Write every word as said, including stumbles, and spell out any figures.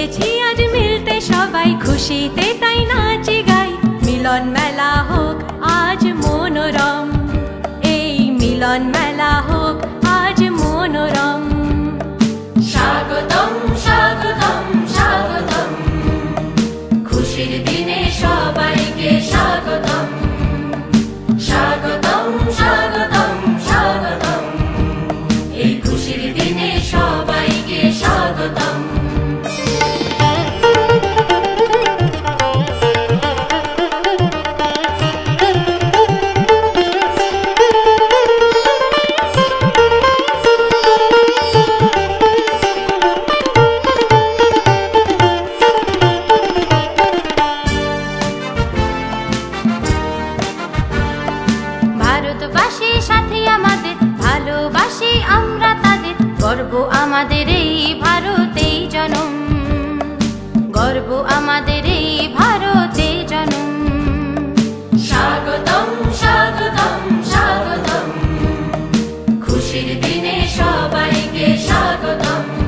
এসেছি আজ মিলতে সবাই খুশিতে তাই নাচি গাই মিলন মেলা হোক আজ মনোরম এই মিলন মেলা হোক আজ মনোরম স্বাগতম স্বাগতম স্বাগতম খুশির দিনে সবাইকে স্বাগতম স্বাগতম স্বাগতম স্বাগতম এই খুশির দিনে সবাইকে স্বাগতম ভারতবাসী সাথী আমাদের ভালোবাসি আমরা তাদের গর্ব আমাদের এই ভারতে জনম গর্ব আমাদের এই ভারতে জনম স্বাগতম স্বাগতম স্বাগতম খুশির দিনে সবাইকে স্বাগতম